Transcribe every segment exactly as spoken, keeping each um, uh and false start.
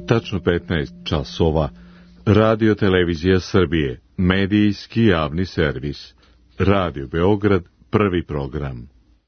tačno petnaest časova. Radio Televizija Srbije, medijski javni servis. Radio Beograd, prvi program.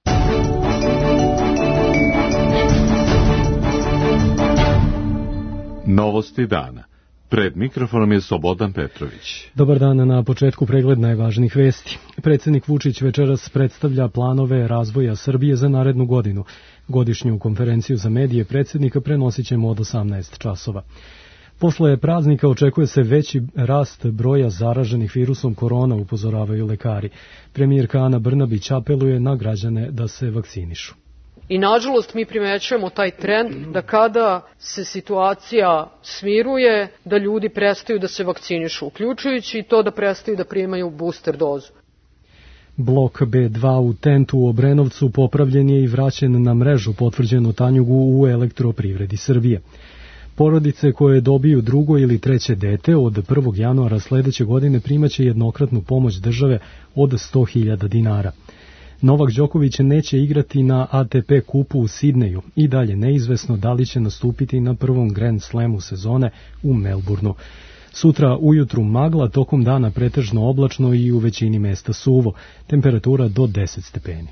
Novosti dana. Pred mikrofonom je Slobodan Petrović. Dobar dan, na početku pregled najvažnijih vesti. Predsjednik Vučić večeras predstavlja planove razvoja Srbije za narednu godinu. Godišnju konferenciju za medije predsjednika prenosit ćemo od osamnaest časova. Posle praznika očekuje se veći rast broja zaraženih virusom korona, upozoravaju lekari. Premijerka Ana Brnabić apeluje na građane da se vakcinišu. I nažalost mi primećujemo taj trend da kada se situacija smiruje, da ljudi prestaju da se vakcinišu, uključujući i to da prestaju da primaju booster dozu. Blok be dva u Tentu u Obrenovcu popravljen je i vraćen na mrežu, potvrđeno Tanjugu u Elektroprivredi Srbije. Porodice koje dobiju drugo ili treće dete od prvog januara sledeće godine primaće jednokratnu pomoć države od sto hiljada dinara. Novak Đoković neće igrati na A T P kupu u Sidneju i dalje neizvesno da li će nastupiti na prvom Grand Slamu sezone u Melbourneu. Sutra ujutru magla, tokom dana pretežno oblačno i u većini mesta suvo, temperatura do deset stepeni.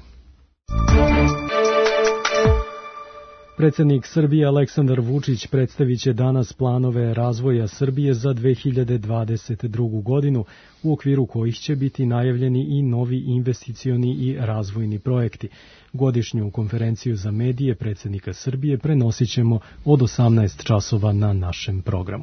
Predsjednik Srbije Aleksandar Vučić predstavit će danas planove razvoja Srbije za dve hiljade dvadeset drugu. godinu, u okviru kojih će biti najavljeni i novi investicioni i razvojni projekti. Godišnju konferenciju za medije predsjednika Srbije prenosit ćemo od osamnaest časova na našem programu.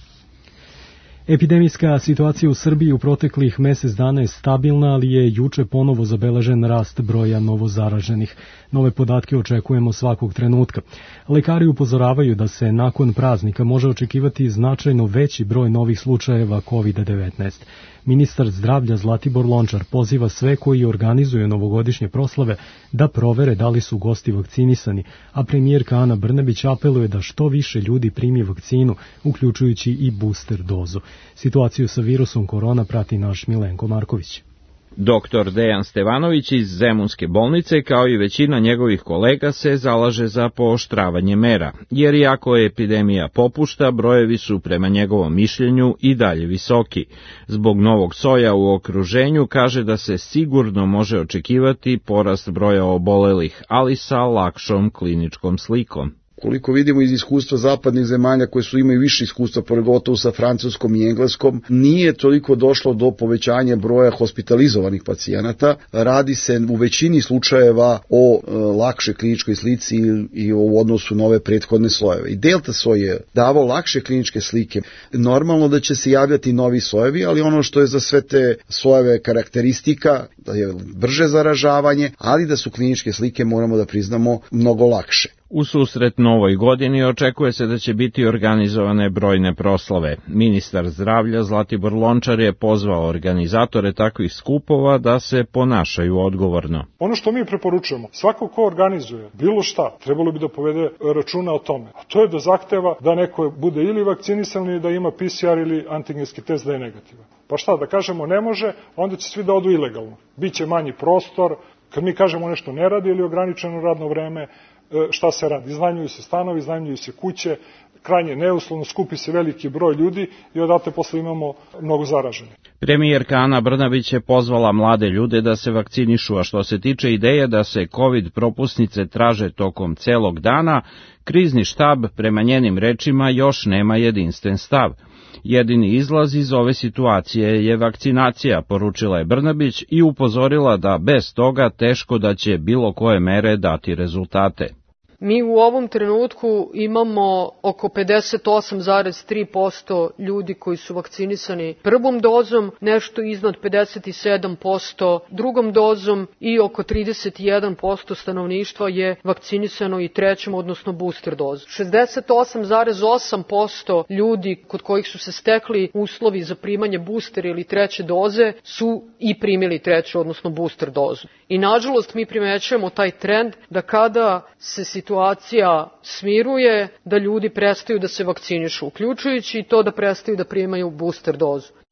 Epidemijska situacija u Srbiji u proteklih mesec dana je stabilna, ali je juče ponovo zabeležen rast broja novozaraženih. Nove podatke očekujemo svakog trenutka. Lekari upozoravaju da se nakon praznika može očekivati značajno veći broj novih slučajeva kovid devetnaest. Ministar zdravlja Zlatibor Lončar poziva sve koji organizuju novogodišnje proslave da provere da li su gosti vakcinisani, a premijerka Ana Brnabić apeluje da što više ljudi primi vakcinu, uključujući i booster dozu. Situaciju sa virusom korona prati naš Milenko Marković. Doktor Dejan Stevanović iz Zemunske bolnice, kao i većina njegovih kolega, se zalaže za pooštravanje mera, jer iako epidemija popušta, brojevi su prema njegovom mišljenju i dalje visoki. Zbog novog soja u okruženju kaže da se sigurno može očekivati porast broja obolelih, ali sa lakšom kliničkom slikom. Koliko vidimo iz iskustva zapadnih zemalja koje su imaju više iskustva, pogotovo sa francuskom i engleskom, nije toliko došlo do povećanja broja hospitalizovanih pacijenata. Radi se u većini slučajeva o e, lakšoj kliničkoj slici i o odnosu na ove prethodne slojeve. I delta soj je davao lakše kliničke slike. Normalno da će se javljati novi sojevi, ali ono što je za sve te sojeve karakteristika, da je brže zaražavanje, ali da su kliničke slike, moramo da priznamo, mnogo lakše. U susret novoj godini očekuje se da će biti organizovane brojne proslave. Ministar zdravlja Zlatibor Lončar je pozvao organizatore takvih skupova da se ponašaju odgovorno. Ono što mi preporučujemo, svako ko organizuje bilo šta, trebalo bi da povede računa o tome. A to je da zahteva da neko bude ili vakcinisan ili da ima P C R ili antigenski test da je negativan. Pa šta, da kažemo ne može, onda će svi da odu ilegalno. Biće manji prostor, kad mi kažemo nešto ne radi ili ograničeno radno vreme, šta se radi? Iznajmljuju se stanovi, iznajmljuju se kuće, krajnje neuslovno, skupi se veliki broj ljudi i odatle posle imamo mnogo zaraženih. Premijerka Ana Brnabić je pozvala mlade ljude da se vakcinišu, a što se tiče ideje da se COVID propusnice traže tokom celog dana, krizni štab, prema njenim rečima, još nema jedinstven stav. Jedini izlaz iz ove situacije je vakcinacija, poručila je Brnabić i upozorila da bez toga teško da će bilo koje mere dati rezultate. Mi u ovom trenutku imamo oko pedeset osam zarez tri posto ljudi koji su vakcinisani prvom dozom, nešto iznad pedeset sedam posto drugom dozom i oko trideset jedan posto stanovništva je vakcinisano i trećom, odnosno booster dozom. šezdeset osam zarez osam posto ljudi kod kojih su se stekli uslovi za primanje booster ili treće doze su i primili treću, odnosno booster dozu. I nažalost mi primećujemo taj trend da kada se situacija smiruje, da ljudi prestaju da se vakcinišu, uključujući i to da prestaju da primaju booster dozu.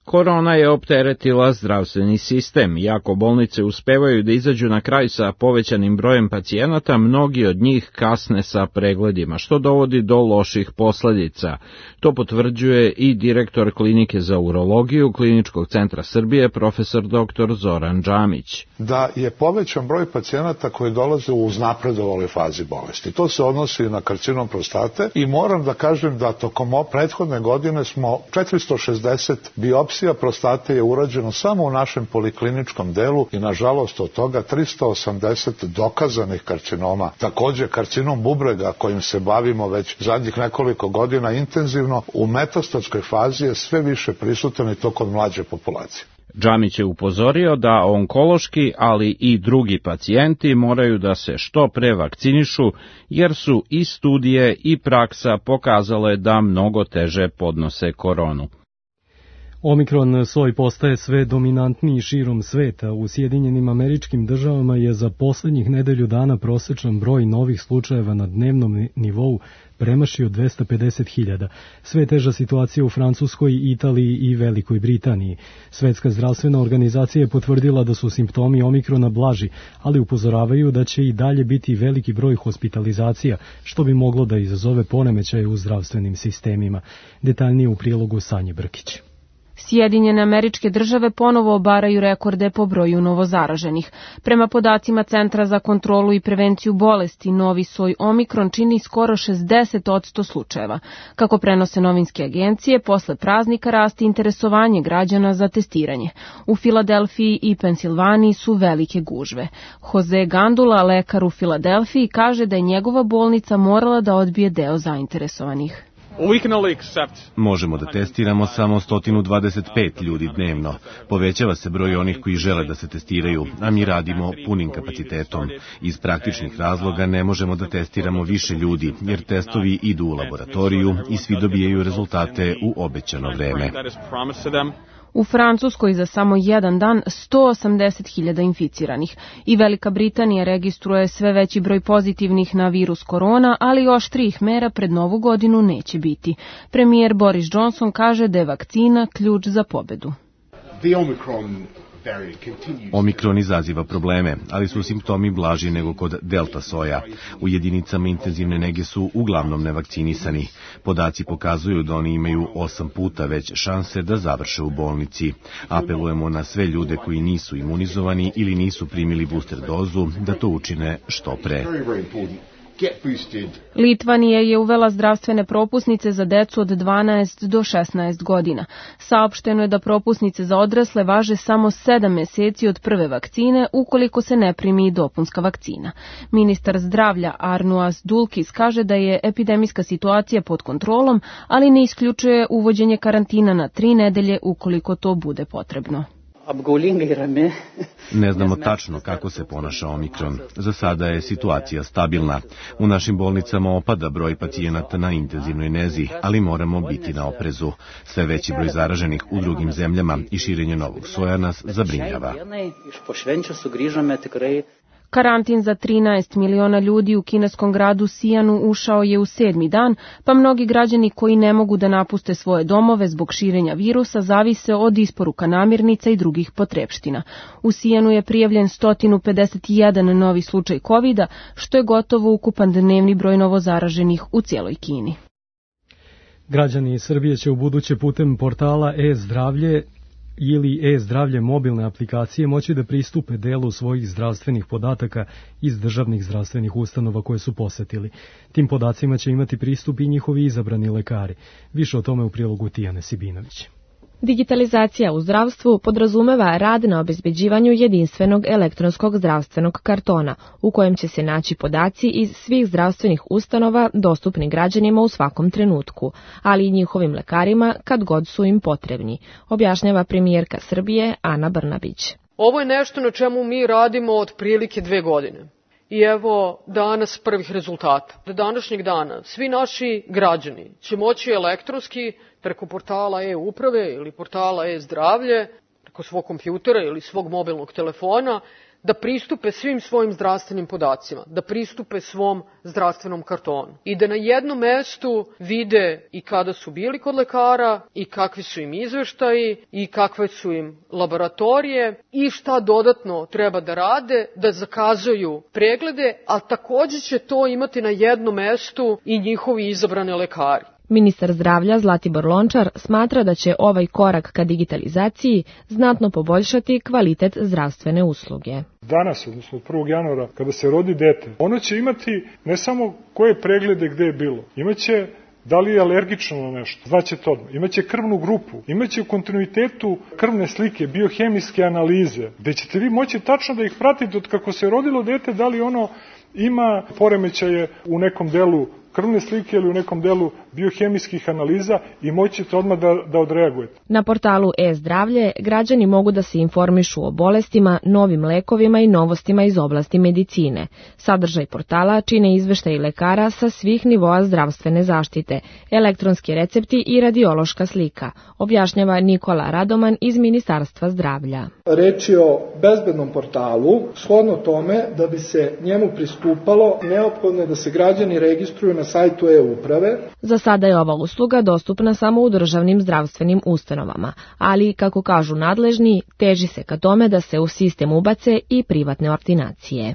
Korona je opteretila zdravstveni sistem. Iako bolnice uspevaju da izađu na kraj sa povećanim brojem pacijenata, mnogi od njih kasne sa pregledima, što dovodi do loših posledica. To potvrđuje i direktor Klinike za urologiju Kliničkog centra Srbije, profesor doktor Zoran Džamić. Da je povećan broj pacijenata koji dolaze u uznapredovale fazi bolesti. To se odnosi na karcinom prostate i moram da kažem da tokom prethodne godine smo četiristo šezdeset biopsija prostate je urađeno samo u našem polikliničkom delu i nažalost od toga tristo osamdeset dokazanih karcinoma. Takođe karcinom bubrega kojim se bavimo već zadnjih nekoliko godina intenzivno u metastatskoj fazi je sve više prisutan i to kod mlađe populacije. Džamić je upozorio da onkološki, ali i drugi pacijenti moraju da se što pre vakcinišu, jer su i studije i praksa pokazale da mnogo teže podnose koronu. Omikron soj postaje sve dominantniji širom sveta. U Sjedinjenim Američkim Državama je za poslednjih nedelju dana prosečan broj novih slučajeva na dnevnom nivou premašio dvesta pedeset hiljada. Sve teža situacija u Francuskoj, Italiji i Velikoj Britaniji. Svetska zdravstvena organizacija je potvrdila da su simptomi omikrona blaži, ali upozoravaju da će i dalje biti veliki broj hospitalizacija, što bi moglo da izazove poremećaje u zdravstvenim sistemima. Detaljnije u prilogu Sanje Brkić. Sjedinjene Američke Države ponovo obaraju rekorde po broju novozaraženih. Prema podacima Centra za kontrolu i prevenciju bolesti, novi soj Omikron čini skoro šezdeset posto slučajeva. Kako prenose novinske agencije, posle praznika raste interesovanje građana za testiranje. U Filadelfiji i Pensilvaniji su velike gužve. Jose Gandula, lekar u Filadelfiji, kaže da je njegova bolnica morala da odbije deo zainteresovanih. Možemo da testiramo samo sto dvadeset pet ljudi dnevno. Povećava se broj onih koji žele da se testiraju, a mi radimo punim kapacitetom. Iz praktičnih razloga ne možemo da testiramo više ljudi, jer testovi idu u laboratoriju i svi dobijaju rezultate u obećano vreme. U Francuskoj za samo jedan dan sto osamdeset hiljada inficiranih i Velika Britanija registruje sve veći broj pozitivnih na virus korona, ali oštrijih mera pred novu godinu neće biti. Premijer Boris Johnson kaže da je vakcina ključ za pobedu. Omikron izaziva probleme, ali su simptomi blaži nego kod delta soja. U jedinicama intenzivne nege su uglavnom nevakcinisani. Podaci pokazuju da oni imaju osam puta već šanse da završe u bolnici. Apelujemo na sve ljude koji nisu imunizovani ili nisu primili booster dozu da to učine što pre. Litvanija je uvela zdravstvene propusnice za decu od dvanaest do šesnaest godina. Saopšteno je da propusnice za odrasle važe samo sedam meseci od prve vakcine ukoliko se ne primi dopunska vakcina. Ministar zdravlja Arnuas Dulkis kaže da je epidemijska situacija pod kontrolom, ali ne isključuje uvođenje karantina na tri nedelje ukoliko to bude potrebno. Ne znamo tačno kako se ponaša Omikron. Za sada je situacija stabilna. U našim bolnicama opada broj pacijenata na intenzivnoj nezi, ali moramo biti na oprezu. Sve veći broj zaraženih u drugim zemljama i širenje novog soja nas zabrinjava. Karantin za trinaest miliona ljudi u kineskom gradu Sijanu ušao je u sedmi dan, pa mnogi građani koji ne mogu da napuste svoje domove zbog širenja virusa zavise od isporuka namirnica i drugih potrepština. U Sijanu je prijavljen sto pedeset jedan novi slučaj kovida, što je gotovo ukupan dnevni broj novozaraženih u cijeloj Kini. Građani Srbije će u buduće putem portala e-zdravlje ili e-zdravlje mobilne aplikacije moći da pristupe delu svojih zdravstvenih podataka iz državnih zdravstvenih ustanova koje su posetili. Tim podacima će imati pristup i njihovi izabrani lekari. Više o tome u prilogu Tijane Sibinović. Digitalizacija u zdravstvu podrazumeva rad na obezbeđivanju jedinstvenog elektronskog zdravstvenog kartona, u kojem će se naći podaci iz svih zdravstvenih ustanova dostupni građanima u svakom trenutku, ali i njihovim lekarima kad god su im potrebni, objašnjava premijerka Srbije Ana Brnabić. Ovo je nešto na čemu mi radimo od prilike dve godine. I evo danas prvih rezultata. Do današnjeg dana svi naši građani će moći elektronski preko portala e-uprave ili portala e-zdravlje, preko svog kompjutera ili svog mobilnog telefona, da pristupe svim svojim zdravstvenim podacima, da pristupe svom zdravstvenom kartonu i da na jednom mestu vide i kada su bili kod lekara i kakvi su im izveštaji i kakve su im laboratorije i šta dodatno treba da rade, da zakazuju preglede, a takođe će to imati na jednom mestu i njihovi izabrani lekari. Ministar zdravlja Zlatibor Lončar smatra da će ovaj korak ka digitalizaciji znatno poboljšati kvalitet zdravstvene usluge. Danas, odnosno od prvog januara, kada se rodi dete, ono će imati ne samo koje preglede gde je bilo, imaće da li je alergično na nešto, znaće to odmah. Imaće krvnu grupu, imaće u kontinuitetu krvne slike, biohemijske analize, gde ćete vi moći tačno da ih pratite od kako se rodilo dete, da li ono ima poremećaje u nekom delu krvne slike ili u nekom delu biohemijskih analiza i moći ćete odmah da, da odreagujete. Na portalu e-zdravlje građani mogu da se informišu o bolestima, novim lekovima i novostima iz oblasti medicine. Sadržaj portala čine izveštaji lekara sa svih nivoa zdravstvene zaštite, elektronski recepti i radiološka slika, objašnjava Nikola Radoman iz Ministarstva zdravlja. Reč je o bezbednom portalu, shodno tome da bi se njemu pristupalo, neophodno je da se građani registruju na sajtu e-uprave. Za sada je ova usluga dostupna samo u državnim zdravstvenim ustanovama, ali, kako kažu nadležni, teži se ka tome da se u sistem ubace i privatne ordinacije.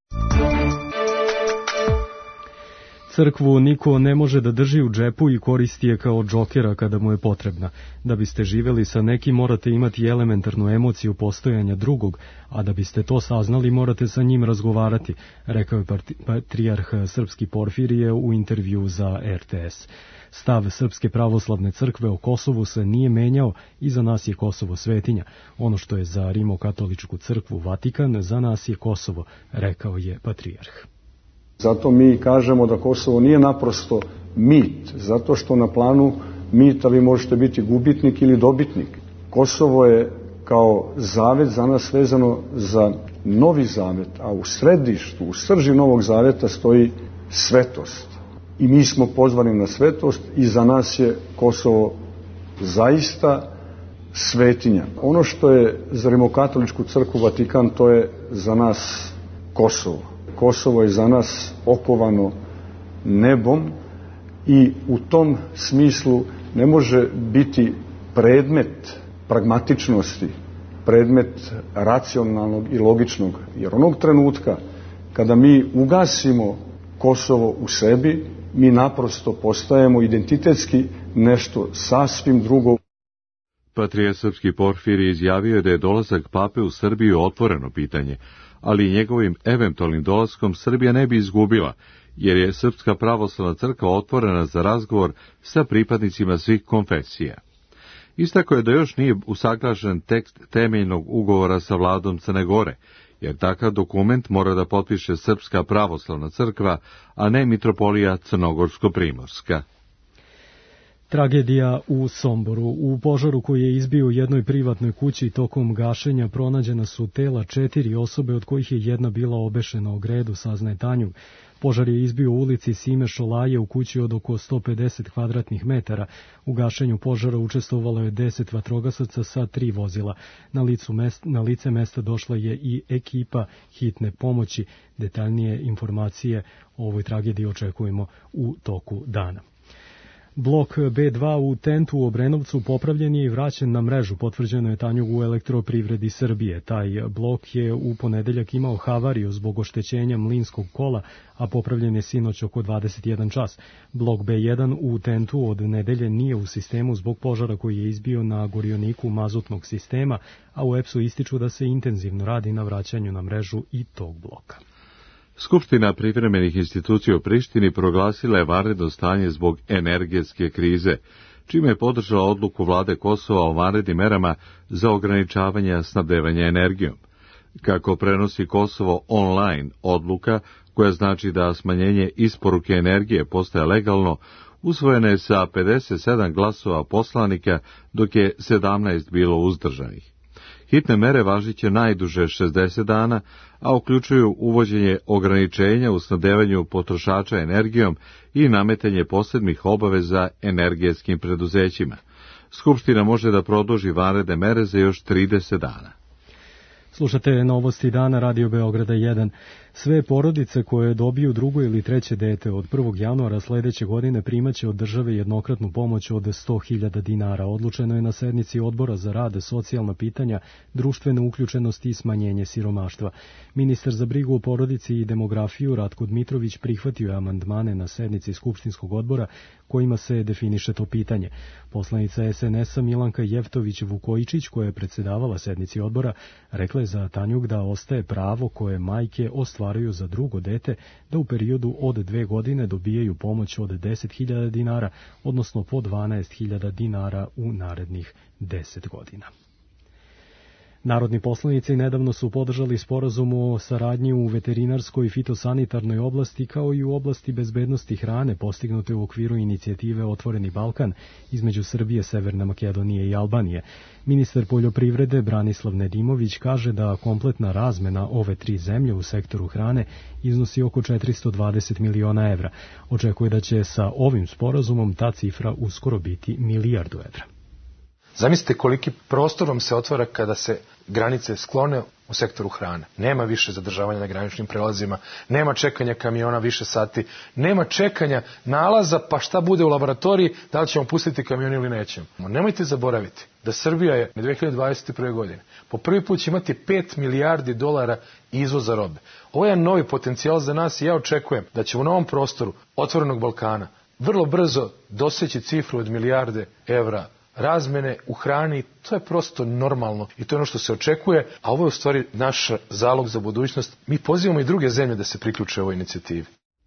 Crkvu niko ne može da drži u džepu i koristi je kao džokera kada mu je potrebna. Da biste živeli sa nekim morate imati elementarnu emociju postojanja drugog, a da biste to saznali morate sa njim razgovarati, rekao je patrijarh Srpski Porfirije u intervju za er te es. Stav Srpske pravoslavne crkve o Kosovu se nije menjao i za nas je Kosovo svetinja. Ono što je za Rimokatoličku crkvu Vatikan, za nas je Kosovo, rekao je patrijarh. Zato mi kažemo da Kosovo nije naprosto mit, zato što na planu mita vi možete biti gubitnik ili dobitnik. Kosovo je kao zavet za nas vezano za novi zavet, a u središtu, u srži novog zaveta stoji svetost. I mi smo pozvani na svetost i za nas je Kosovo zaista svetinja. Ono što je za Rimokatoličku crkvu Vatikan, to je za nas Kosovo. Kosovo je za nas okovano nebom i u tom smislu ne može biti predmet pragmatičnosti, predmet racionalnog i logičnog. Jer onog trenutka kada mi ugasimo Kosovo u sebi, mi naprosto postajemo identitetski nešto sasvim drugo. Patrijarh Srpski Porfirije izjavio je da je dolazak pape u Srbiju otvoreno pitanje, ali njegovim eventualnim dolaskom Srbija ne bi izgubila, jer je Srpska pravoslavna crkva otvorena za razgovor sa pripadnicima svih konfesija. Istako je da još nije usaglašen tekst temeljnog ugovora sa vladom Crne Gore, jer takav dokument mora da potpiše Srpska pravoslavna crkva, a ne mitropolija Crnogorsko-Primorska. Tragedija u Somboru. U požaru koji je izbio u jednoj privatnoj kući tokom gašenja pronađena su tela četiri osobe, od kojih je jedna bila obešena o gredu, saznaje Tanjug. Požar je izbio u ulici Sime Šolaje u kući od oko sto pedeset kvadratnih metara. U gašenju požara učestvovalo je deset vatrogasaca sa tri vozila. Na, licu mesta, na lice mesta došla je i ekipa hitne pomoći. Detaljnije informacije o ovoj tragediji očekujemo u toku dana. Blok be dva u Tentu u Obrenovcu popravljen je i vraćen na mrežu, potvrđeno je Tanjug u Elektroprivredi Srbije. Taj blok je u ponedeljak imao havariju zbog oštećenja mlinskog kola, a popravljen je sinoć oko dvadeset jedan čas. Blok be jedan u Tentu od nedelje nije u sistemu zbog požara koji je izbio na gorioniku mazutnog sistema, a u E P S-u ističu da se intenzivno radi na vraćanju na mrežu i tog bloka. Skupština privremenih institucija u Prištini proglasila je vanredno stanje zbog energetske krize, čime je podržala odluku vlade Kosova o vanrednim merama za ograničavanje snabdevanja energijom. Kako prenosi Kosovo online odluka, koja znači da smanjenje isporuke energije postaje legalno, usvojena je sa pedeset sedam glasova poslanika, dok je sedamnaest bilo uzdržanih. Hitne mere važiće najduže šezdeset dana, a uključuju uvođenje ograničenja u snabdevanju potrošača energijom i nametanje posebnih obaveza energetskim preduzećima. Skupština može da produži vanredne mere za još trideset dana. Slušate novosti dana Radio Beograda jedan. Sve porodice koje dobiju drugo ili treće dete od prvog januara sledeće godine primaće od države jednokratnu pomoć od sto hiljada dinara. Odlučeno je na sednici Odbora za rad, socijalna pitanja, društvenu uključenost i smanjenje siromaštva. Ministar za brigu o porodici i demografiju Ratko Dmitrović prihvatio je amandmane na sednici Skupštinskog odbora kojima se definiše to pitanje. Poslanica es en es a Milanka Jevtović-Vukojičić, koja je predsedavala sednici odbora, rekla je za Tanjuk da ostaje pravo koje majke ostvaruju za drugo dete da u periodu od dve godine dobijaju pomoć od deset hiljada dinara, odnosno po dvanaest hiljada dinara u narednih deset godina. Narodni poslanici nedavno su podržali sporazum o saradnji u veterinarskoj i fitosanitarnoj oblasti kao i u oblasti bezbednosti hrane postignute u okviru inicijative Otvoreni Balkan između Srbije, Severne Makedonije i Albanije. Ministar poljoprivrede Branislav Nedimović kaže da kompletna razmena ove tri zemlje u sektoru hrane iznosi oko četiristo dvadeset miliona evra. Očekuje da će sa ovim sporazumom ta cifra uskoro biti milijardu evra. Zamislite koliki prostor vam se otvara kada se granice sklone u sektoru hrane. Nema više zadržavanja na graničnim prelazima, nema čekanja kamiona više sati, nema čekanja nalaza pa šta bude u laboratoriji, da li ćemo pustiti kamion ili nećemo. Nemojte zaboraviti da Srbija je na dve hiljade dvadeset prve. godine po prvi put će imati pet milijardi dolara izvoza robe. Ovo je novi potencijal za nas i ja očekujem da ćemo u novom prostoru Otvorenog Balkana vrlo brzo doseći cifru od milijarde evra razmene u hrani. To je prosto normalno i to je ono što se očekuje, a ovo je u stvari naš zalog za budućnost. Mi pozivamo i druge zemlje da se priključe ovoj inicijativi.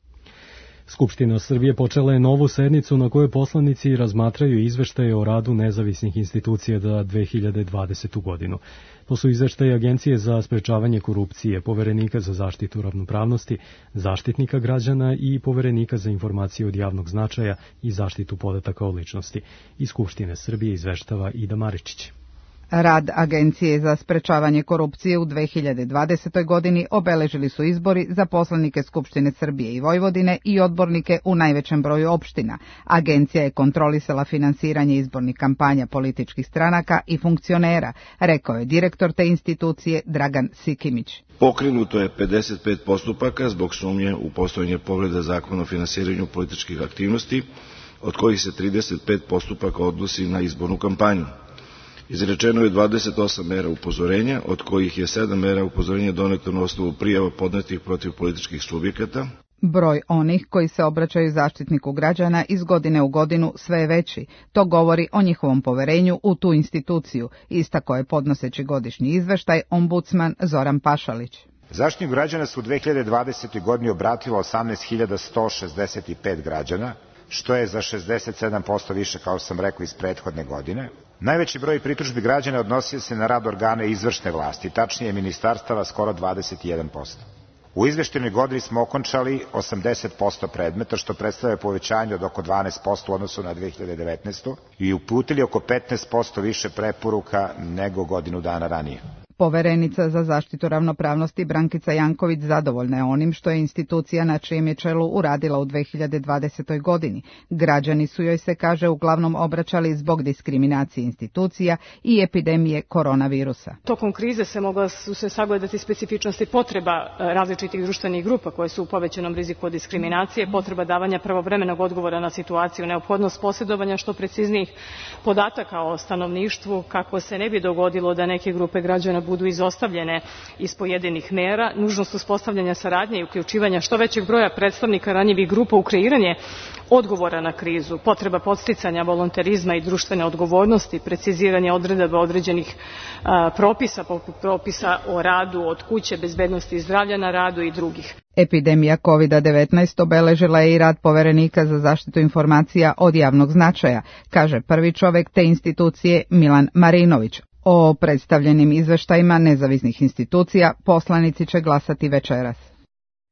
Skupština Srbije počela je novu sednicu na kojoj poslanici razmatraju izveštaje o radu nezavisnih institucija za dve hiljade dvadesetu. godinu. To su izveštaje Agencije za sprečavanje korupcije, Poverenika za zaštitu ravnopravnosti, Zaštitnika građana i Poverenika za informacije od javnog značaja i zaštitu podataka o ličnosti. Iz Skupštine Srbije izveštava Ida Maričić. Rad Agencije za sprečavanje korupcije u dve hiljade dvadesetoj. godini obeležili su izbori za poslanike Skupštine Srbije i Vojvodine i odbornike u najvećem broju opština. Agencija je kontrolisala finansiranje izbornih kampanja političkih stranaka i funkcionera, rekao je direktor te institucije Dragan Sikimić. Pokrenuto je pedeset pet postupaka zbog sumnje u postojanje povreda zakona o finansiranju političkih aktivnosti, od kojih se trideset pet postupaka odnosi na izbornu kampanju. Izrečeno je dvadeset osam mera upozorenja, od kojih je sedam mera upozorenja doneto na osnovu prijava podnetih protiv političkih subjekata. Broj onih koji se obraćaju Zaštitniku građana iz godine u godinu sve je veći. To govori o njihovom poverenju u tu instituciju, istako je podnoseći godišnji izveštaj ombudsman Zoran Pašalić. Zaštitniku građana su u dve hiljade dvadesetoj. godini obratilo osamnaest hiljada sto šezdeset pet građana, što je za šezdeset sedam posto više, kao sam rekao, iz prethodne godine. Najveći broj pritužbi građana odnosio se na rad organa izvršne vlasti, tačnije ministarstava skoro dvadeset jedan posto. U izveštajnoj godini smo okončali osamdeset posto predmeta, što predstavlja povećanje od oko dvanaest posto u odnosu na dve hiljade devetnaestu. i uputili oko petnaest posto više preporuka nego godinu dana ranije. Poverenica za zaštitu ravnopravnosti Brankica Janković zadovoljna je onim što je institucija na čijem je čelu uradila u dve hiljade dvadesetoj. godini. Građani su joj, se kaže, uglavnom obraćali zbog diskriminacije institucija i epidemije koronavirusa. Tokom krize se mogla su se sagledati specifičnosti potreba različitih društvenih grupa koje su u povećanom riziku od diskriminacije, potreba davanja pravovremenog odgovora na situaciju, neophodnost posjedovanja što preciznijih podataka o stanovništvu kako se ne bi dogodilo da neke grupe građana budu izostavljene iz pojedinih mera, nužnost uspostavljanja saradnje i uključivanja što većeg broja predstavnika ranjivih grupa u kreiranje odgovora na krizu, potreba podsticanja volonterizma i društvene odgovornosti, preciziranje odredaba određenih a, propisa, poput propisa o radu od kuće, bezbednosti i zdravlja na radu i drugih. Epidemija kovid devetnaest obeležila je i rad Poverenika za zaštitu informacija od javnog značaja, kaže prvi čovek te institucije Milan Marinović. O predstavljenim izveštajima nezavisnih institucija poslanici će glasati večeras.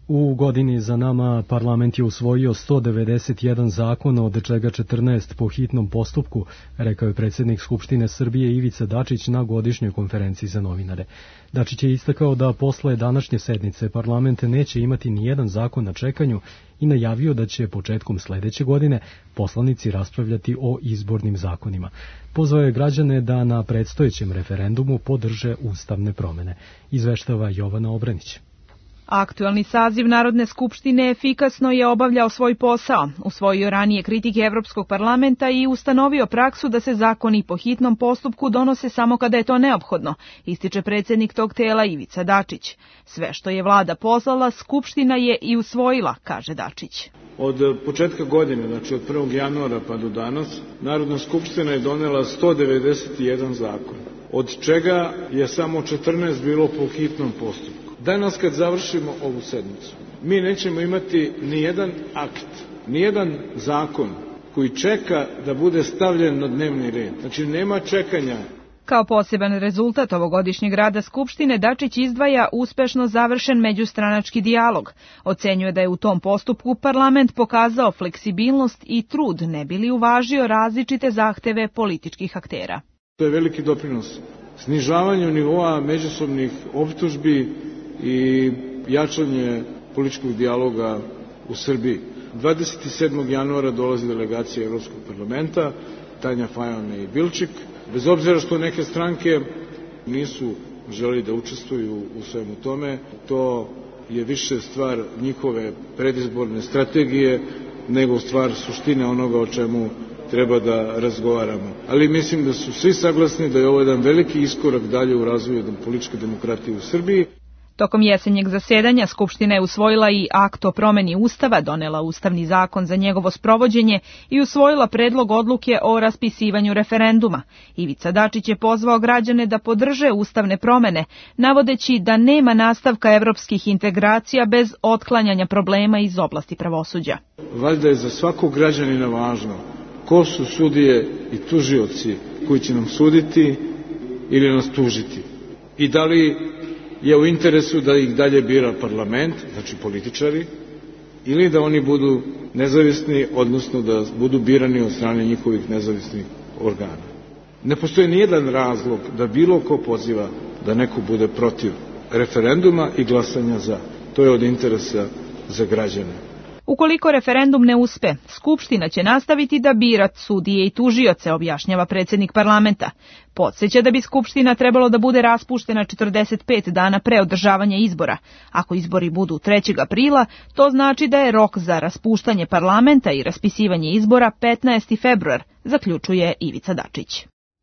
U godini za nama parlament je usvojio sto devedeset jedan zakon, od čega četrnaest po hitnom postupku, rekao je predsjednik Skupštine Srbije Ivica Dačić na godišnjoj konferenciji za novinare. Dačić je istakao da posle današnje sednice parlament neće imati ni jedan zakon na čekanju i najavio da će početkom sledeće godine poslanici raspravljati o izbornim zakonima. Pozvao je građane da na predstojećem referendumu podrže ustavne promene. Izveštava Jovana Obranić. Aktuelni saziv Narodne skupštine efikasno je obavljao svoj posao, usvojio ranije kritike Evropskog parlamenta i ustanovio praksu da se zakoni po hitnom postupku donose samo kada je to neophodno, ističe predsjednik tog tela Ivica Dačić. Sve što je vlada poslala, Skupština je i usvojila, kaže Dačić. Od početka godine, znači od prvog januara pa do danas, Narodna skupština je donela sto devedeset jedan zakon, od čega je samo četrnaest bilo po hitnom postupku. Danas kad završimo ovu sednicu, mi nećemo imati ni jedan akt, ni jedan zakon koji čeka da bude stavljen na dnevni red. Znači nema čekanja. Kao poseban rezultat ovogodišnjeg rada Skupštine, Dačić izdvaja uspešno završen međustranački dijalog. Ocenjuje da je u tom postupku parlament pokazao fleksibilnost i trud, ne bi li uvažio različite zahteve političkih aktera. To je veliki doprinos snižavanju nivoa međusobnih optužbi i jačanje političkog dijaloga u Srbiji. dvadeset sedmog januara dolazi delegacija Evropskog parlamenta, Tanja Fajon i Bilčik. Bez obzira što neke stranke nisu želi da učestvuju u svemu tome, to je više stvar njihove predizborne strategije nego stvar suštine onoga o čemu treba da razgovaramo. Ali mislim da su svi saglasni da je ovo jedan veliki iskorak dalje u razvoju političke demokratije u Srbiji. Tokom jesenjeg zasedanja Skupština je usvojila i akt o promeni Ustava, donela ustavni zakon za njegovo sprovođenje i usvojila predlog odluke o raspisivanju referenduma. Ivica Dačić je pozvao građane da podrže ustavne promene, navodeći da nema nastavka evropskih integracija bez otklanjanja problema iz oblasti pravosuđa. Valjda je za svakog građanina važno ko su sudije i tužioci koji će nam suditi ili nas tužiti. I da li je u interesu da ih dalje bira parlament, znači političari, ili da oni budu nezavisni, odnosno da budu birani od strane njihovih nezavisnih organa. Ne postoji nijedan razlog da bilo ko poziva da neko bude protiv referenduma i glasanja za. To je od interesa za građane. Ukoliko referendum ne uspe, Skupština će nastaviti da bira sudije i tužioce, objašnjava predsjednik parlamenta. Podsjeća da bi Skupština trebalo da bude raspuštena četrdeset pet dana pre održavanja izbora. Ako izbori budu trećeg aprila, to znači da je rok za raspuštanje parlamenta i raspisivanje izbora petnaesti februar, zaključuje Ivica Dačić.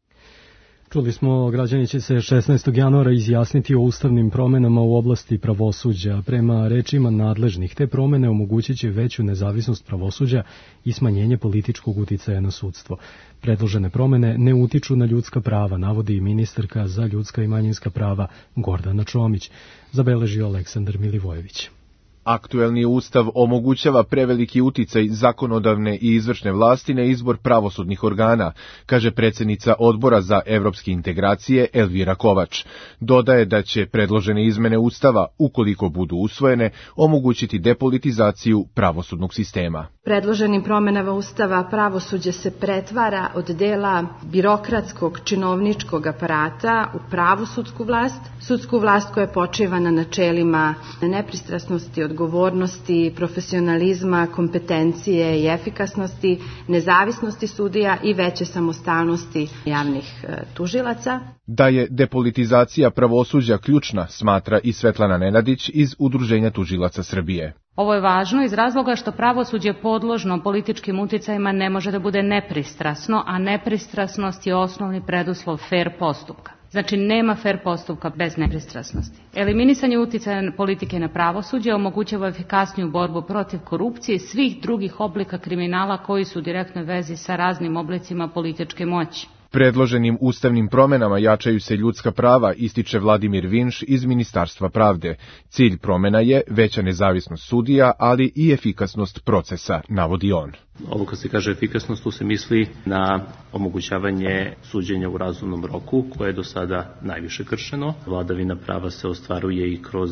Čuli smo, građani će se šesnaestog januara izjasniti o ustavnim promenama u oblasti pravosuđa. Prema rečima nadležnih, te promene omogućit će veću nezavisnost pravosuđa i smanjenje političkog uticaja na sudstvo. Predložene promene ne utiču na ljudska prava, navodi ministarka za ljudska i manjinska prava Gordana Čomić, zabeležio Aleksandar Milivojević. Aktuelni ustav omogućava preveliki uticaj zakonodavne i izvršne vlasti na izbor pravosudnih organa, kaže predsjednica Odbora za evropske integracije Elvira Kovač. Dodaje da će predložene izmene ustava, ukoliko budu usvojene, omogućiti depolitizaciju pravosudnog sistema. Predloženim promenama ustava pravosuđe se pretvara od dela birokratskog činovničkog aparata u pravosudsku vlast, sudsku vlast koja počiva na načelima nepristrasnosti, odgovornosti, profesionalizma, kompetencije i efikasnosti, nezavisnosti sudija i veće samostalnosti javnih tužilaca. Da je depolitizacija pravosuđa ključna, smatra i Svetlana Nenadić iz Udruženja tužilaca Srbije. Ovo je važno iz razloga što pravosuđe podložno političkim uticajima ne može da bude nepristrasno, a nepristrasnost je osnovni preduslov fer postupka. Znači, nema fer postupka bez nepristrasnosti. Eliminisanje uticaja politike na pravosuđe omogućava efikasniju borbu protiv korupcije i svih drugih oblika kriminala koji su u direktnoj vezi sa raznim oblicima političke moći. Predloženim ustavnim promenama jačaju se ljudska prava, ističe Vladimir Vinš iz Ministarstva pravde. Cilj promena je veća nezavisnost sudija, ali i efikasnost procesa, navodi on. Ovo kad se kaže efikasnost, tu se misli na omogućavanje suđenja u razumnom roku, koje je do sada najviše kršeno. Vladavina prava se ostvaruje i kroz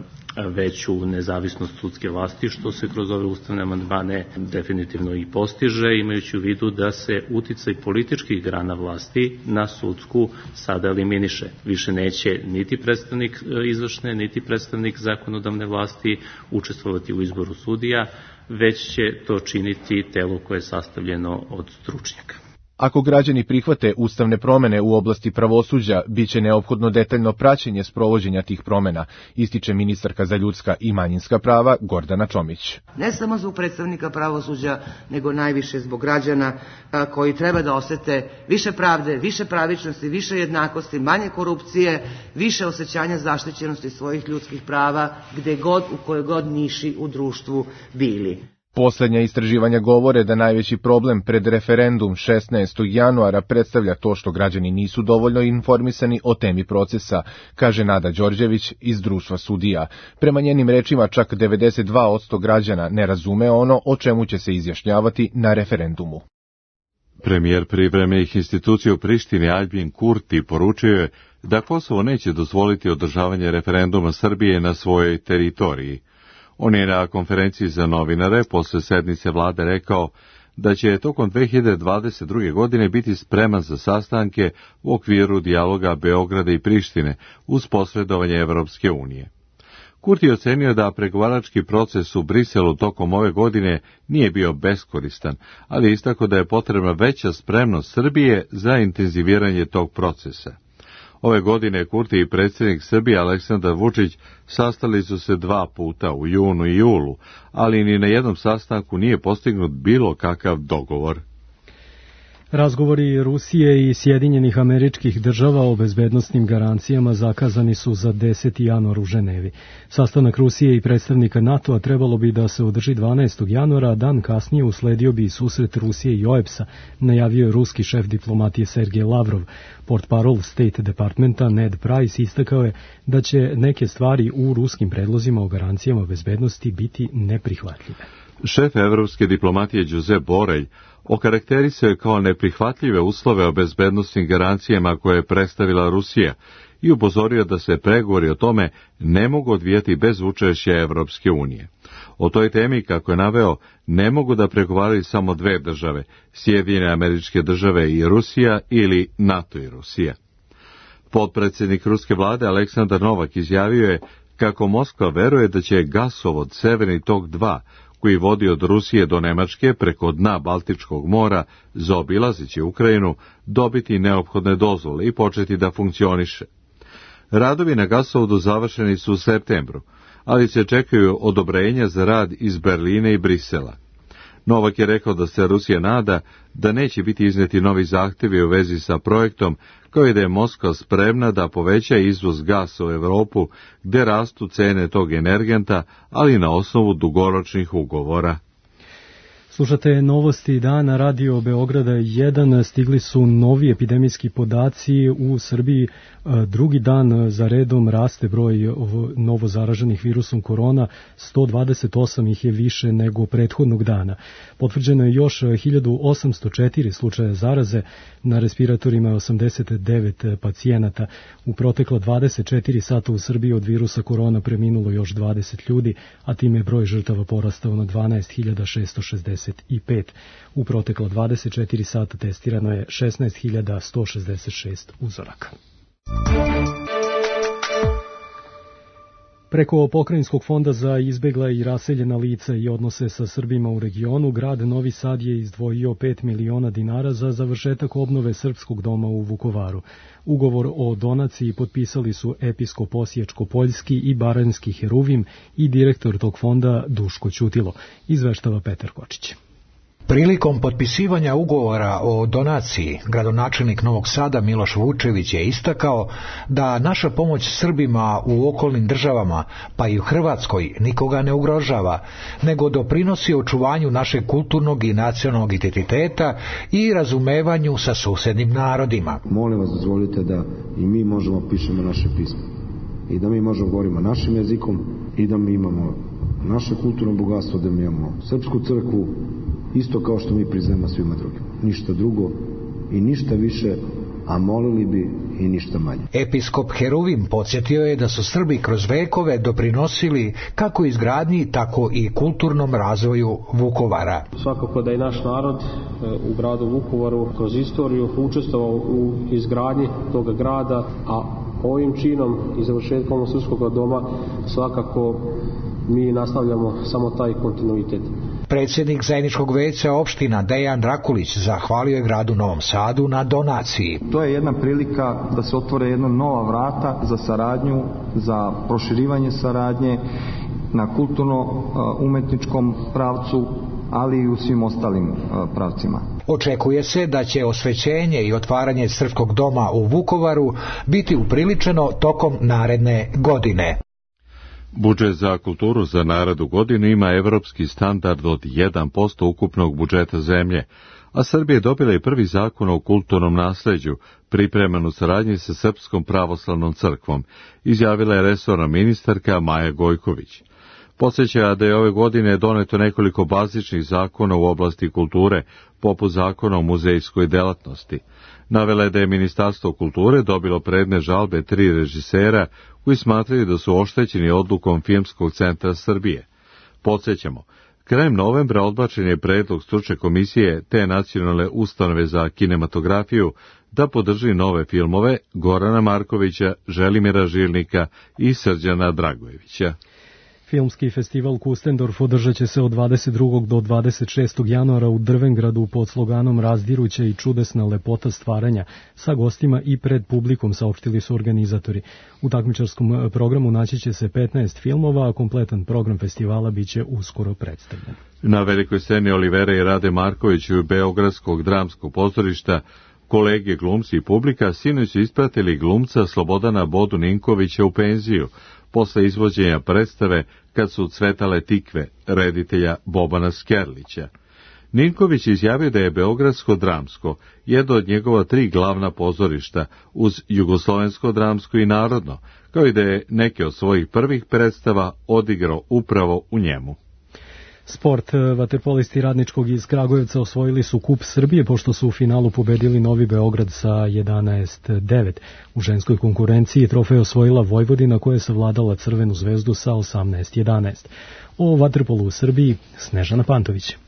veću nezavisnost sudske vlasti, što se kroz ove ustavne amandmane definitivno i postiže, imajući u vidu da se uticaj političkih grana vlasti na sudsku sada eliminiše. Više neće niti predstavnik izvršne, niti predstavnik zakonodavne vlasti učestvovati u izboru sudija, već će to činiti telo koje je sastavljeno od stručnjaka. Ako građani prihvate ustavne promene u oblasti pravosuđa, biće neophodno detaljno praćenje sprovođenja tih promena, ističe ministarka za ljudska i manjinska prava Gordana Čomić. Ne samo zbog predstavnika pravosuđa, nego najviše zbog građana koji treba da osete više pravde, više pravičnosti, više jednakosti, manje korupcije, više osjećanja zaštićenosti svojih ljudskih prava, gde god, u kojoj god niši u društvu bili. Poslednja istraživanja govore da najveći problem pred referendum šesnaestog januara predstavlja to što građani nisu dovoljno informisani o temi procesa, kaže Nada Đorđević iz Društva sudija. Prema njenim rečima čak devedeset dva posto građana ne razume ono o čemu će se izjašnjavati na referendumu. Premijer privremenih institucija u Prištini Aljbin Kurti poručio je da Kosovo neće dozvoliti održavanje referenduma Srbije na svojoj teritoriji. On je na konferenciji za novinare posle sednice vlade rekao da će tokom dve hiljade dvadeset druge. godine biti spreman za sastanke u okviru dijaloga Beograda i Prištine uz posredovanje Evropske unije. Kurti ocenio da pregovarački proces u Briselu tokom ove godine nije bio beskoristan, ali istakao da je potrebna veća spremnost Srbije za intenziviranje tog procesa. Ove godine Kurti i predsjednik Srbije Aleksandar Vučić sastali su se dva puta u junu i julu, ali ni na jednom sastanku nije postignut bilo kakav dogovor. Razgovori Rusije i Sjedinjenih Američkih Država o bezbednosnim garancijama zakazani su za deseti januar u Ženevi. Sastanak Rusije i predstavnika NATO-a trebalo bi da se održi dvanaestog januara, a dan kasnije usledio bi i susret Rusije i O E B S-a, najavio je ruski šef diplomatije Sergej Lavrov. Portparol State Departmenta Ned Price istakao je da će neke stvari u ruskim predlozima o garancijama bezbednosti biti neprihvatljive. Šef evropske diplomatije Josep Borelj okarakterisao je kao neprihvatljive uslove o bezbednosnim garancijama koje je predstavila Rusija i upozorio da se pregovori o tome ne mogu odvijati bez učešća Evropske unije. O toj temi, kako je naveo, ne mogu da pregovaraju samo dve države, Sjedinjene Američke Države i Rusija ili NATO i Rusija. Potpredsjednik ruske vlade Aleksandar Novak izjavio je kako Moskva veruje da će gasovod Severni tok dva, koji vodi od Rusije do Nemačke preko dna Baltičkog mora, zaobilazeći Ukrajinu, dobiti neophodne dozvole i početi da funkcioniše. Radovi na gasovodu završeni su u septembru, ali se čekaju odobrenja za rad iz Berlina i Brisela. Novak je rekao da se Rusija nada da neće biti izneti novi zahtevi u vezi sa projektom, kao i da je Moskva spremna da poveća izvoz gasa u Evropu, gde rastu cene tog energenta, ali na osnovu dugoročnih ugovora. Slušate novosti dana Radio Beograda jedan. Stigli su novi epidemijski podaci u Srbiji. Drugi dan za redom raste broj novo zaraženih virusom korona. sto dvadeset osam ih je više nego prethodnog dana. Potvrđeno je još hiljadu osamsto četiri slučaja zaraze. Na respiratorima je osamdeset devet pacijenata. U protekla dvadeset četiri sata u Srbiji od virusa korona preminulo još dvadeset ljudi, a time je broj žrtava porastao na dvanaest hiljada šesto šezdeset pet. U protekla dvadeset četiri sata testirano je šesnaest hiljada sto šezdeset šest uzoraka. Preko Pokrajinskog fonda za izbegla i raseljena lica i odnose sa Srbima u regionu, grad Novi Sad je izdvojio pet miliona dinara za završetak obnove Srpskog doma u Vukovaru. Ugovor o donaciji potpisali su episkop Osječko-Poljski i Baranjski Heruvim i direktor tog fonda Duško Ćutilo, izveštava Petar Kočić. Prilikom potpisivanja ugovora o donaciji, gradonačelnik Novog Sada Miloš Vučević je istakao da naša pomoć Srbima u okolnim državama, pa i u Hrvatskoj, nikoga ne ugrožava, nego doprinosi očuvanju našeg kulturnog i nacionalnog identiteta i razumevanju sa susednim narodima. Molim vas, dozvolite da i mi možemo pišemo naše pismo i da mi možemo govorimo našim jezikom i da mi imamo naše kulturno bogatstvo, da mi imamo srpsku crkvu isto kao što mi priznajemo svima drugima. Ništa drugo i ništa više, a molili bi i ništa manje. Episkop Heruvim podsjetio je da su Srbi kroz vekove doprinosili kako izgradnji, tako i kulturnom razvoju Vukovara. Svakako da je naš narod u gradu Vukovaru kroz istoriju učestvovao u izgradnji toga grada, a ovim činom i završetkom sudskog doma svakako mi nastavljamo samo taj kontinuitet. Predsjednik zajedničkog veća opština Dejan Rakulić zahvalio je gradu Novom Sadu na donaciji. To je jedna prilika da se otvore jedna nova vrata za saradnju, za proširivanje saradnje na kulturno-umetničkom pravcu, ali i u svim ostalim pravcima. Očekuje se da će osvećenje i otvaranje Srpskog doma u Vukovaru biti upriličeno tokom naredne godine. Budžet za kulturu za narednu godinu ima evropski standard od jedan posto ukupnog budžeta zemlje, a Srbija je dobila i prvi zakon o kulturnom nasleđu, pripreman u saradnji sa Srpskom pravoslavnom crkvom, izjavila je resorna ministarka Maja Gojković. Podsjeća da je ove godine doneto nekoliko bazičnih zakona u oblasti kulture, poput zakona o muzejskoj delatnosti. Navela je da je Ministarstvo kulture dobilo predmet žalbe tri režisera koji smatraju da su oštećeni odlukom Filmskog centra Srbije. Podsjećamo, krajem novembra odbačen je predlog stručne komisije te nacionalne ustanove za kinematografiju da podrži nove filmove Gorana Markovića, Želimira Žilnika i Srđana Dragojevića. Filmski festival Kustendorf održat će se od dvadeset drugog do dvadeset šestog januara u Drvengradu pod sloganom Razdiruća i čudesna lepota stvaranja, sa gostima i pred publikom, saopštili su organizatori. U takmičarskom programu naći će se petnaest filmova, a kompletan program festivala biće uskoro predstavljen. Na velikoj sceni Olivera i Rade Marković u Beogradskog dramskog pozorišta kolege glumci i publika sinoć su ispratili glumca Slobodana Bodu Ninkovića u penziju, posle izvođenja predstave Kad su cvetale tikve, reditelja Bobana Skerlića. Ninković izjavio da je Beogradsko dramsko jedno od njegova tri glavna pozorišta, uz Jugoslovensko dramsko i narodno, kao i da je neke od svojih prvih predstava odigrao upravo u njemu. Sport. Vaterpolisti Radničkog iz Kragujevca osvojili su Kup Srbije pošto su u finalu pobedili Novi Beograd sa jedanaest devet. U ženskoj konkurenciji trofej osvojila Vojvodina koja je savladala Crvenu zvezdu sa osamnaest jedanaest. O vaterpolu u Srbiji Snežana Pantović.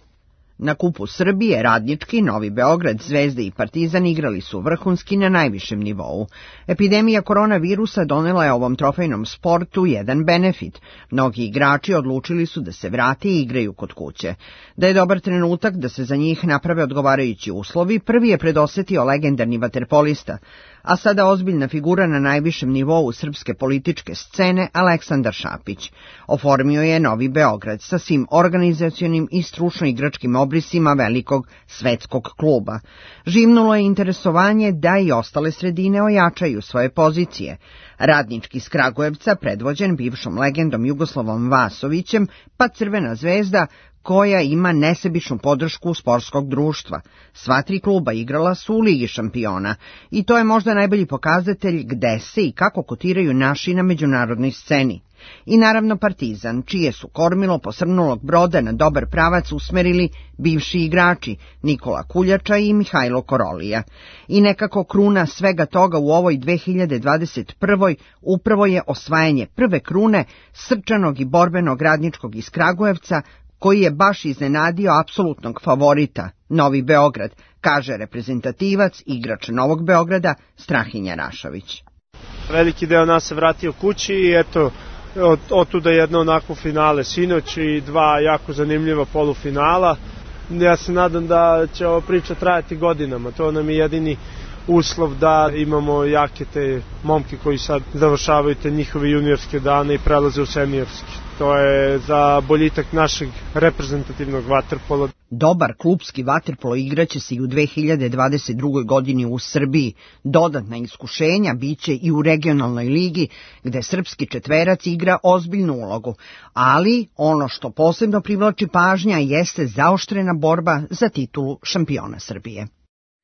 Na Kupu Srbije Radnički, Novi Beograd, Zvezda i Partizan igrali su vrhunski na najvišem nivou. Epidemija koronavirusa donela je ovom trofejnom sportu jedan benefit. Mnogi igrači odlučili su da se vrate i igraju kod kuće. Da je dobar trenutak da se za njih naprave odgovarajući uslovi, prvi je predosetio legendarni vaterpolista, a sada ozbiljna figura na najvišem nivou srpske političke scene Aleksandar Šapić. Oformio je Novi Beograd sa svim organizacionim i stručno-igračkim obrisima velikog svetskog kluba. Živnulo je interesovanje da i ostale sredine ojačaju svoje pozicije. Radnički iz Kragujevca, predvođen bivšom legendom Jugoslavom Vasovićem, pa Crvena zvezda, koja ima nesebičnu podršku sportskog društva. Sva tri kluba igrala su u Ligi šampiona i to je možda najbolji pokazatelj gde se i kako kotiraju naši na međunarodnoj sceni. I naravno Partizan, čije su kormilo posrnulog broda na dobar pravac usmerili bivši igrači Nikola Kuljača i Mihajlo Korolija. I nekako kruna svega toga u ovoj dve hiljade dvadeset prvoj upravo je osvajanje prve krune srčanog i borbenog Radničkog iz Kragujevca, koji je baš iznenadio apsolutnog favorita, Novi Beograd, kaže reprezentativac, igrač Novog Beograda, Strahinja Rašović. Veliki deo nas se vratio kući i eto, od, od tuda jedno onako finale sinoć i dva jako zanimljiva polufinala. Ja se nadam da će ova priča trajati godinama, to nam je jedini uslov da imamo jake te momke koji sad završavaju te njihove juniorske dane i prelaze u seniorske. To je za boljitak našeg reprezentativnog vaterpola. Dobar klupski vaterpolo igraće se i u dve hiljade dvadeset drugoj godini u Srbiji. Dodatna iskušenja biće i u regionalnoj ligi, gde srpski četverac igra ozbiljnu ulogu. Ali ono što posebno privlači pažnja jeste zaoštrena borba za titulu šampiona Srbije.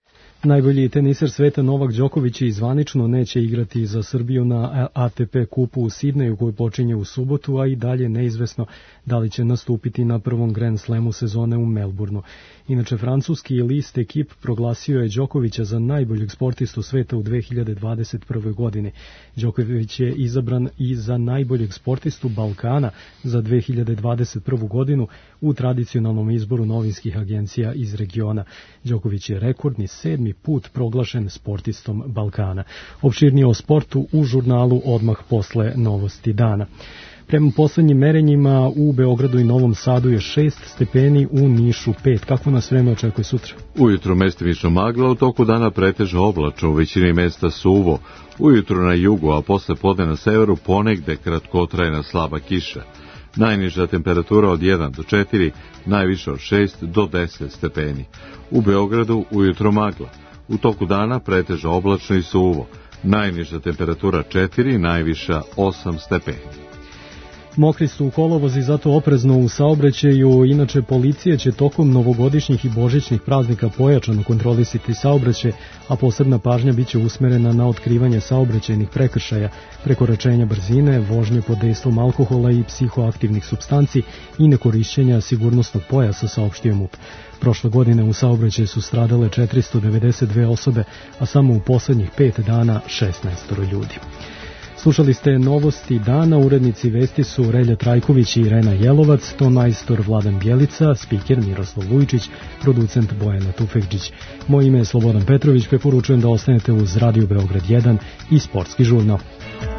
Najbolji teniser sveta Novak Đoković i zvanično neće igrati za Srbiju na A T P kupu u Sidneju koji počinje u subotu, a i dalje neizvesno da li će nastupiti na prvom Grand Slamu sezone u Melbourneu. Inače, francuski list Ekip proglasio je Đokovića za najboljeg sportistu sveta u dve hiljade dvadeset prve. godini. Đoković je izabran i za najboljeg sportistu Balkana za dve hiljade dvadeset prvu. godinu u tradicionalnom izboru novinskih agencija iz regiona. Đoković je rekordni sedmi put proglašen sportistom Balkana. Opširnije o sportu u žurnalu odmah posle novosti dana. Prema poslednjim merenjima u Beogradu i Novom Sadu je šest stepeni, u Nišu pet. Kako nas vreme očekuje sutra? Ujutru mestimično magla, u toku dana pretežno oblačno, u većini mesta suvo. Ujutru na jugu, a posle podne na severu ponegde kratkotrajna slaba kiša. Najniža temperatura od jedan do četiri, najviša od šest do deset stepeni. U Beogradu ujutro magla, u toku dana pretežno oblačno i suvo. Najniža temperatura četiri, najviša osam stepeni. Mokri su u kolovozi, zato oprezno u saobraćaju. Inače, policija će tokom novogodišnjih i božićnih praznika pojačano kontrolisati saobraćaj, a posebna pažnja biće usmerena na otkrivanje saobraćajnih prekršaja, prekoračenja brzine, vožnje pod dejstvom alkohola i psihoaktivnih supstanci i nekorišćenja sigurnosnog pojasa, saopštio MUP. Prošle godine u saobraćaju su stradale četiristo devedeset dve osobe, a samo u poslednjih pet dana šesnaest ljudi. Slušali ste novosti dana, urednici vesti su Relja Trajković i Irena Jelovac, ton majstor Vladan Bjelica, spiker Miroslav Vujčić, producent Bojana Tufekđić. Moje ime je Slobodan Petrović, preporučujem da ostanete uz Radio Beograd jedan i Sportski žurnal.